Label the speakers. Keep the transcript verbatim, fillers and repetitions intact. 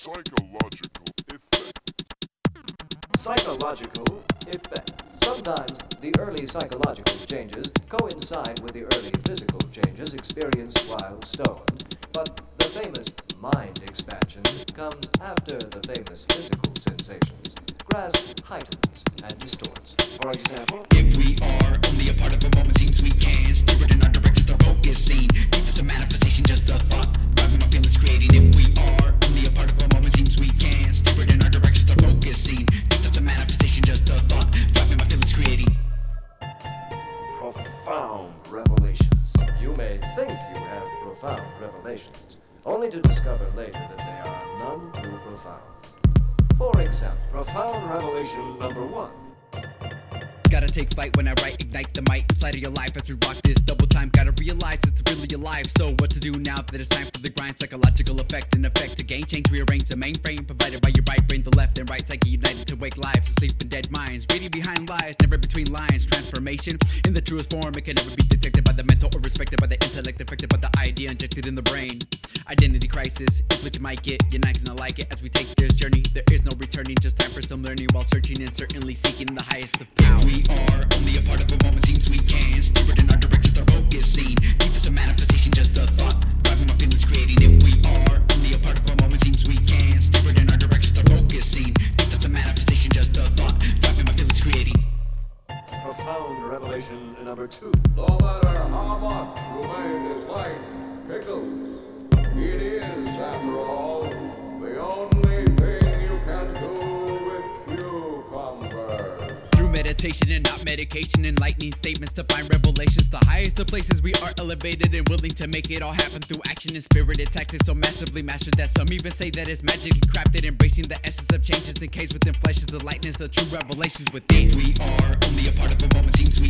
Speaker 1: Psychological effects.
Speaker 2: Psychological effects. Sometimes the early psychological changes coincide with the early physical changes experienced while stoned, but the famous mind expansion comes after the famous physical sensations. Grasp heightens and distorts. For example,
Speaker 3: if we are only a part of a moment, seems we can steer it in our direction, the focus scene. Deep as a manifestation, just a thought, driving my feelings, creating. If we are only a part of a moment, seems we can steer it in our direction, the focus scene. Deep as a manifestation, just a thought, driving my feelings, creating.
Speaker 2: Profound revelations. You may think you have profound revelations, only to discover later that they are none too profound. For example, profound revelation number one.
Speaker 3: Gotta take flight when I write, ignite the mic, flight of your life as we rock this double time. Gotta realize it's really alive, so what to do now that it's time for the grind? Psychological effect and effect to gain change, rearrange the mainframe provided by your right brain, the left and right psyche united to wake lives, asleep in dead minds, reading behind lies, never between lines. Transformation in the truest form, it can never be detected by the mental or respected by the intellect, affected by the idea injected in the brain. Identity crisis is what you might get, you're not gonna like it as we take this journey. There is no returning, just time for some learning while searching and certainly seeking the highest of power. We are only a part of a moment, seems we can steer it in our direction, the focus scene. Deep as a manifestation, just a thought, driving my feelings, creating. If we are only a part of a moment, seems we can steer it in our direction, the focus scene. Deep as a manifestation, just a thought, driving my feelings, creating.
Speaker 2: Profound revelation number two.
Speaker 4: No matter how much your mind is like pickles, it is, after all, the only thing you can do with cucumbers.
Speaker 3: Through meditation and not medication, enlightening statements to find revelations. The highest of places we are elevated and willing to make it all happen through action and spirited tactics so massively mastered that some even say that it's magically crafted. Embracing the essence of changes encased within flesh is the lightness of true revelations within. We are only a part of a moment, seems